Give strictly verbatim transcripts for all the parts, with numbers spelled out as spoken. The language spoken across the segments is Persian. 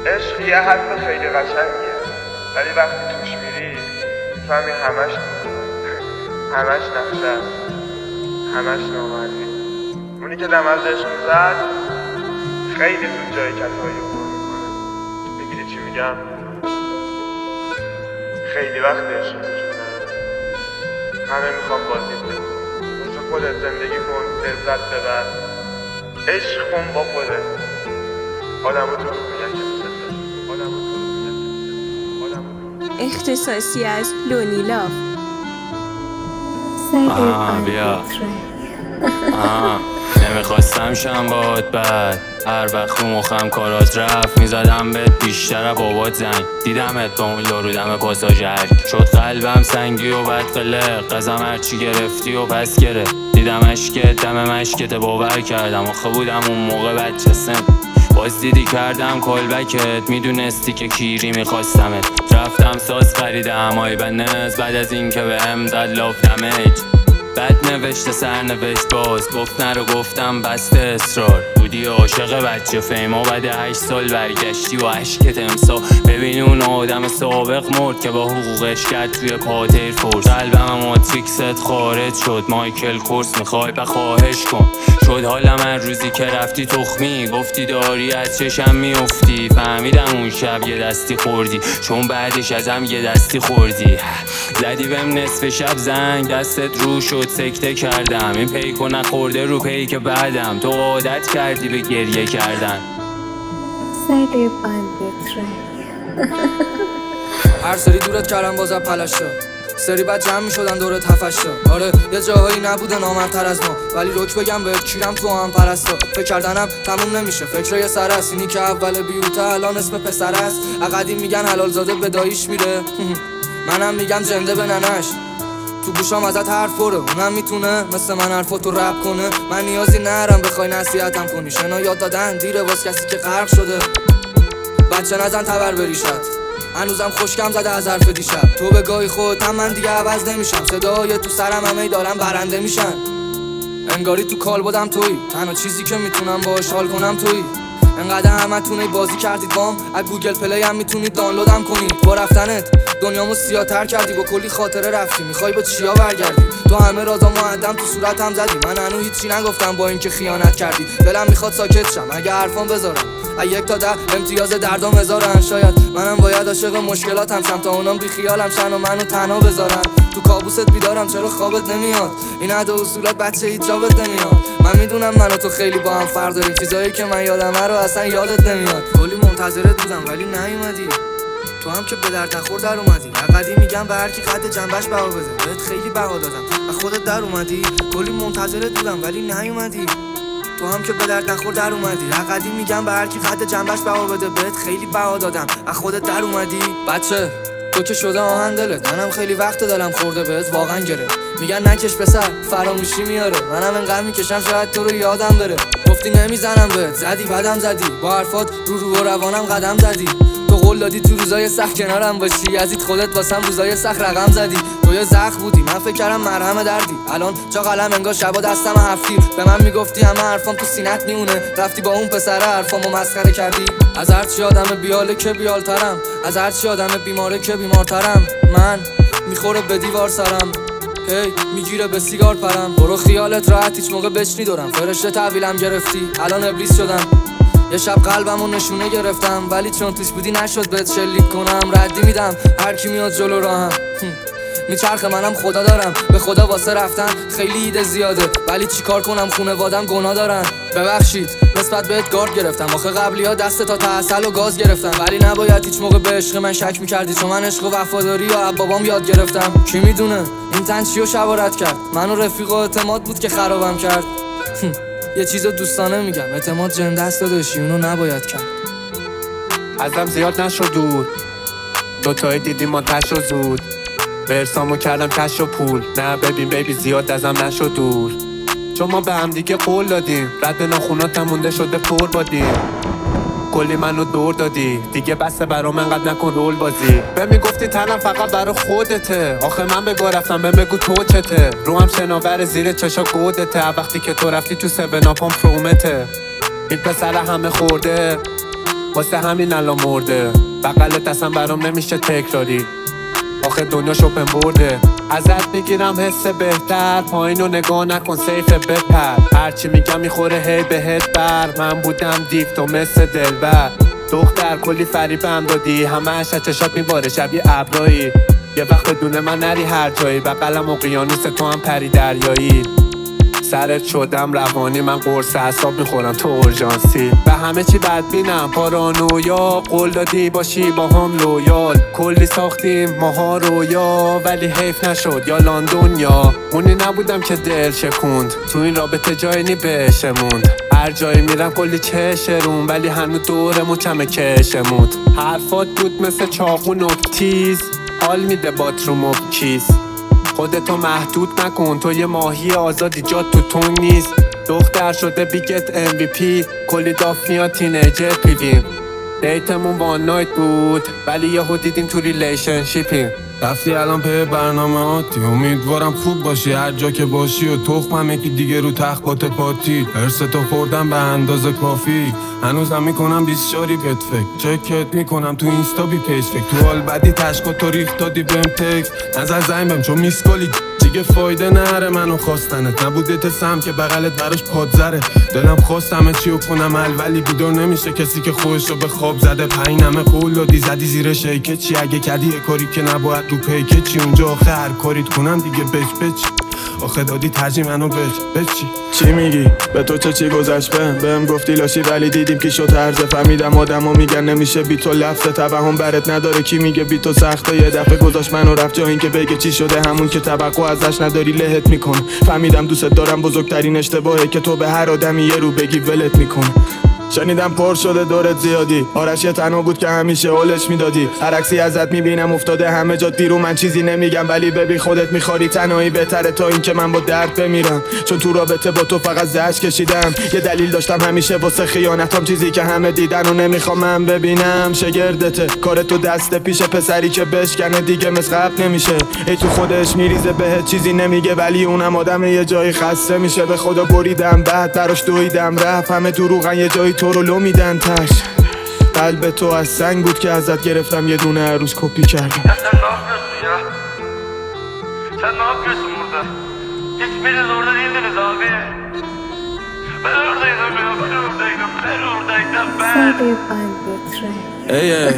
عشق یه حرف خیلی قشنگیه، ولی وقتی توش میری میفهمی همش همش نقشه است، همش نامردی. اونی که دم از عشق میزد خیلی زود جای کسایی رو پر میکنه. میگیری چی میگم؟ خیلی وقت عشق وجود نداره، همه میخوام بازی کنم. واسه خودت زندگی کن، لذت ببر، عشق کن با خودت. آدمو تو رو میگن که دوست داری، آدمو تو رو میگن که دوست داری، آدمو اختصاصی از لونیلاف. آها بیا آها نمیخواستم شم باد بد، هر وقت رو مخم کارات رفت میزدم بهت بیشتر بابات زنگ. دیدمت با اون یارو دم پاساژ هرک، شد قلبم سنگی و بد قلق. قزم هرچی گرفتی و پس گرفت، دیدم اشکت دم مشکت باور کردم. آخه بودم اون موقع بچه سن، باز دیدی کردم کالبکت. میدونستی که کیری میخواستمت، رفتم ساز خریدم آی بنز. بعد از این که به هم داد لاف دمیج، بد نوشته سر نوشت باز. گفت نرو گفتم بسته اصرار. بودی عاشق بچه فیما، بعد هشت سال برگشتی و عشقت امسا. ببین اون آدم سابق مرد که با حقوقش کرد توی پاتر فورس. قلبم ماتریکست خارج شد، مایکل کورس میخوای بخواهش کن. شد حالا من روزی که رفتی تخمی، گفتی داری از چشم میافتی. فهمیدم اون شب یه دستی خوردی، چون بعدش ازم یه دستی خوردی. زدی بهم نصف شب زنگ، دستت رو شد سکته کردم. این پیکو نخورده رو پیک بعدم، تو عادت کردی به گریه کردن. هر سری دورت کردم بازم پلشتا، سری بعد جمع می شدن دورت هفشتا. آره یه جاهایی نبوده نامرتر از ما، ولی روک بگم بهت کیرم تو هم پرستا. فکر کردنم تموم نمیشه، فکر یه سر است. اینی که اول بیوته الان اسم پسر است. اقدی میگن حلال زاده به داییش میره، منم میگم جنده به ننش. تو گوشام ازت حرف پره، اونم میتونه مثل من حرفاتو رپ کنه. من نیازی نرم بخوای نصیحتم کنی، شنا یاد دادن دیره واس کسی که غرق شده. بچه نزن تبر بریشت، هنوزم خوشکم زده از حرف دیشب. تو به گاهی خودم من دیگه عوض نمیشم، صدای تو سرم همه دارم برنده میشن. انگاری تو کال بودم تویی، تنها چیزی که میتونم باهاش حال کنم تویی. انقدر همتون بازی کردید بام، از گوگل پلی هم میتونید دانلودم کنید. با رفتنت دنیامو سیاه‌تر کردی، با کلی خاطره رفتی. میخوای با چیا برگردی؟ تو همه رازا معدم تو صورتم زدی. من هنوز هیچی نگفتم با اینکه خیانت کردی. دلم میخواد ساکت شم اگه حرفام بذارم. از یک تا ده امتیاز دردام هزارن. شاید منم باید عاشق مشکلاتم شم تا اونام بی خیالم شن و منو تنها بذارن. تو کابوست بیدارم چرا خوابت نمیاد؟ این عده اصولات بچه هیچ جابت نمیاد. من میدونم من و تو خیلی با هم فرق داریم، چیزایی که من یادمه رو اصلا یادت نمیاد. کلی منتظرت بودم ولی نیومدی، تو هم که به درد نخور در اومدی. اقدی میگم به هر کی قد جنبش بها بده، بهت خیلی بها دادم و خودت در اومدی. کلی منتظرت بودم ولی نیومدی، تو هم که به درد نخور در اومدی. اقدی میگم به هر کی قد جنبش بها بده، بهت خیلی بها دادم و خودت در اومدی. بچه تو که شده آهن دلت، منم خیلی وقت دلم خورده بهت واقعا گرفت. میگن نکش پسر فراموشی میاره، منم انقدر میکشم شاید تو رو یادم بره. گفتی نمیزنم بهت، زدی بعدم زدی، با حرفات رو رو و روانم قدم زدی. تو قول دادی تو روزای سخت کنارم باشی، یزید خودت واسم روزای سخت رقم زدی. تو یه زخم بودی من فکر کردم مرهم دردی، الان چا قلم انگار شبا دستم هفتیر. به من میگفتی همه حرفام تو سینت میونه، رفتی با اون پسره حرفامو مسخره کردی. از هر چی آدم بیاله که بیالترم، از هر چی آدم بیماره که بیمارترم. من میخوره به دیوار سرم، هی میگیره به سیگار پرم. برو خیالت راحت هیچ موقع بچنی دورم، فرشته تحویلم گرفتی الان ابلیس شدم. یه شب قلبمو نشونه گرفتم، ولی چون توش بودی نشد بهت شلیک کنم. ردی میدم هر کی میاد جلو راهم، میچرخه منم خدا دارم. به خدا واسه رفتن خیلی ایده زیاده، ولی چیکار کنم خونوادم گناه دارن. ببخشید نسبت بهت گارد گرفتم، آخه قبلی ها دست تا تحصل و گاز گرفتم. ولی نباید هیچ موقع به عشق من شک میکردی، چون من عشق و وفاداری یا بابام یاد گرفتم. کی میدونه این تن چیو شوارت کرد، منو رفیق و اعتماد بود که خرابم کرد. یه چیزو دوستانه میگم، اعتماد جنده است داداشی، اونو نباید کرد. ازم زیاد نشد دور، دوتایی دیدیم ما تش و زود. برسامو کردم کش و پول، نه ببین بیبی زیاد ازم نشد دور. چون ما به هم دیگه قول دادیم، رد ناخوناتم مونده شده پر بادیم. کلی منو دور دادی دیگه، بسته برام انقدر نکن رول بازی. به میگفتی تنم فقط برا خودته، آخه من بگو رفتم به بگو تو چته. رو هم شناور زیر چشا گودته، وقتی که تو رفتی تو سبنا پام پرومته. این پسر همه خورده واسه همین الان مرده. بغلت اصلا برام نمیشه تکراری، آخه دنیا شپن برده. ازت میگیرم حس بهتر، پایینو نگاه نکن سیف بپر. هرچی میگم میخوره هی بهت بر. من بودم دیو تو مثل دلبر، دختر کلی فریبم دادی، همه‌اش از چشات میباره شبیه ابرایی. یه وقت بدون من نری هر جایی، بغلم اقیانوس تو هم پری دریایی. سرت شدم روانی، من قرص اعصاب میخورم تو اورژانسی. به همه چی بدبینم پارانویا، قول دادی باشی با هم لویال. کلی ساختیم ماها رویا، ولی حیف نشد یا لندن یا اونی نبودم که دل شکوند. تو این رابطه جایی نی بهشموند، هر جایی میرم کلی چشرون، ولی هنو دورمون کمه کشمود. حرفات بود مثل چاقو و تیز، حال میده باتروم و کیس. خودتو محدود نکن، تو یه ماهی آزادی، جات تو تون نیست. دختر شده بیگت ام وی پی، کلی داف میاد تینیجر پیویم. دیتمون وان نایت بود، ولی یهو دیدیم تو ریلیشنشیپیم. رفتی الان پی برنامه آتی، امیدوارم خوب باشی هر جا که باشی. و تخمم یکی دیگه رو تخت بات پاتی، ارستو خوردم به اندازه کافی. هنوزم میکنم بیست شاری بهت فکر، چکت میکنم تو اینستا بی پیج فکر. تو حال بدی تشکا تو ریخت دادی بهم تکس، نظر زنگ بهم چون میسکالی دیگه فایده نره منو خواستنت. نبوده سم که بغلت براش پادزره، دلم خواست همه چیو کنم حل، ولی بیدار نمیشه کسی که خودشو به خواب زده. پینمه قول دادی زدی زیر شیکه چی، اگه کردی یه کاری که نباید رو پیکه چی. اونجا آخه هر کاریت کنم دیگه بچ بچ، آخه دادی ترجیح منو بچ بچی. چی میگی؟ به تو چه چی گذشت بهم؟ بهم گفتی لاشی ولی دیدیم که شد هرزه. فهمیدم آدما میگن نمیشه بی تو لفظ، توهم برات نداره کی میگه بی تو سخته. یه دفعه گذاشت منو رفت جا این که بگه چی شده، همون که توقع ازش نداری لهت میکنه. فهمیدم دوست دارم بزرگترین اشتباهه که تو به هر آدمی یه رو بگی ولت میکنه. شنیدم پر شده دورت زیادی، آرش یه تنها بود که همیشه اولش میدادی. هر عکسی ازت میبینم افتاده همه جا دیرو، من چیزی نمیگم ولی ببین خودت میخواری. تنهایی بهتره تا این که من با درد بمیرم، چون تو رابطه با تو فقط زجر کشیدم. یه دلیل داشتم همیشه واسه خیانتام، چیزی که همه دیدن و نمیخوام من ببینم. شگردته کار تو دست پیش، پسری که بشکنه دیگه مثل قبل نمیشه. ای تو خودش میریزه بهت چیزی نمیگه، ولی اونم آدم یه جایی خسته میشه. به خدا بریدم بعد براش دویدم رفت، همه دروغن یه جایی تو رو لو میدن تش. قلب تو از سنگ بود که ازت گرفتم، یه دونه عروس کپی کردم. Ya sen ne yapıyorsun ya? Sen ne yapıyorsun burada? Hiçbiriniz orada değildiniz abi. Ben oradaydım ya, ben oradaydım, ben oradaydım, ben. ای ای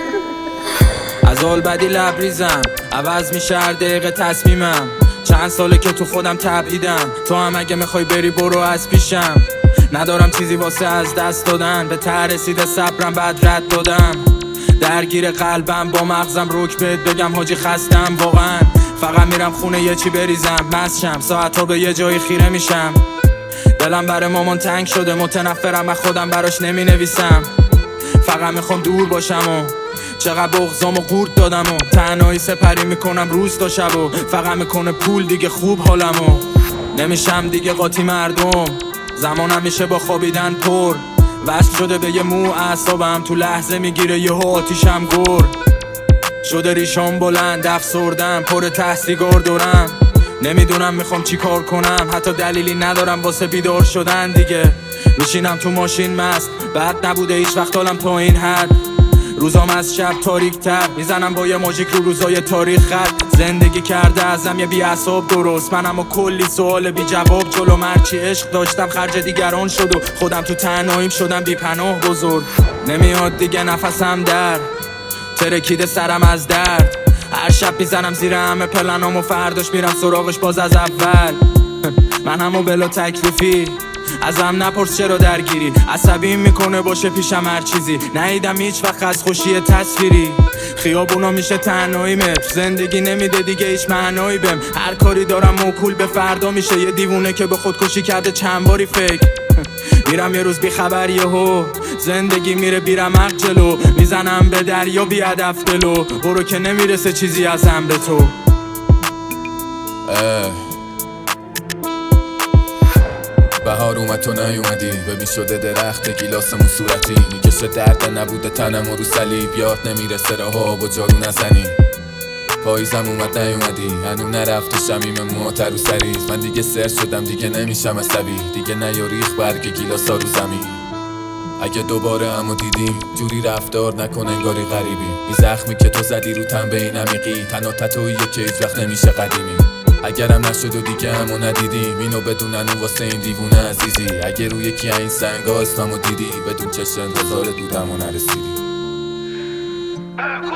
از حال بدی لبریزم، عوض میشه هر دقیقه تصمیمم. چند ساله که تو خودم تبعیدم، تو هم اگه میخوای بری برو از پیشم. ندارم چیزی واسه از دست دادن، به ته رسیده صبرم بعد رد دادم. درگیر قلبم با مغزم روک بهت بگم حاجی خستم واقعا. فقط میرم خونه یه چی بریزم مست شم، ساعت ها به یه جایی خیره میشم. دلم برای مامان تنگ شده، متنفرم از خودم براش نمی نویسم. فقط میخوام دور باشم و چقدر بغضام و قورت دادم و تنهایی سپری میکنم روز تا شب و فقط میکنه پول دیگه خوب حالم و نمیشم دیگه قاطی مردم. زمانم میشه با خوابیدن پر، وصل شده به یه مو اعصابم، تو لحظه میگیره یهو آتیشم گر. شده ریشام بلند افسردم، پر ته سیگار دورم. نمیدونم میخوام چی کار کنم، حتی دلیلی ندارم واسه بیدار شدن دیگه. میشینم تو ماشین مست، بعد نبوده هیچ وقت حالم تا این حد. روزام از شب تاریک تر، میزنم با یه ماژیک رو روزای تاریخ خط. زندگی کرده ازم یه بی اعصاب درست، منم و کلی سوال بی جواب جلو. مرچی عشق داشتم خرج دیگران شد و خودم تو تنهاییم شدم بی پناه بزرگ. نمیاد دیگه نفسم در ترکیده سرم از درد. هر شب میزنم زیر همه پلنام و فرداش میرم سراغش باز از اول. من همو بلا تکلیفی، ازم نپرس چرا درگیری. عصبیم میکنه باشه پیشم هر چیزی، ندیدم هیچ وقت از خوشی تصویری. خیابونا میشه تنهاییمه، زندگی نمیده دیگه هیچ معنایی بهم. هر کاری دارم موکول به فردا میشه، یه دیوونه که به خودکشی کرده چند باری فکر. میرم یه روز بی خبر یهو زندگی میره بیرمق جلو. میزنم به دریا بی هدف دلو، برو که نمیرسه چیزی ازم به تو. بهار اومد تو نیومدی، ببین شده درخت گیلاسمون صورتی. میکشه درد نبوده تنم و رو صلیب، یاد نمیرسه راه با جارو نزنی. پاییزم اومد نیومدی، هنو نرفت تو شمیم موهات رو سریز. من دیگه سر شدم دیگه نمیشم عصبی، دیگه نیاریخ برگ گیلاسا رو زمین. اگه دوباره همو دیدیم جوری رفتار نکن انگاری غریبی. این زخمی که تو زدی رو تن به این عمیقی، تنها تتوییه که هیچ وقت نمیشه قدیمی. اگرم نشد و دیگه همو ندیدیم، اینو بدونن اون واسه این دیوونه عزیزی. اگه روی یکی این سنگا اسممو دیدی، بدون چشم انتظارت بودم و نرسیدی.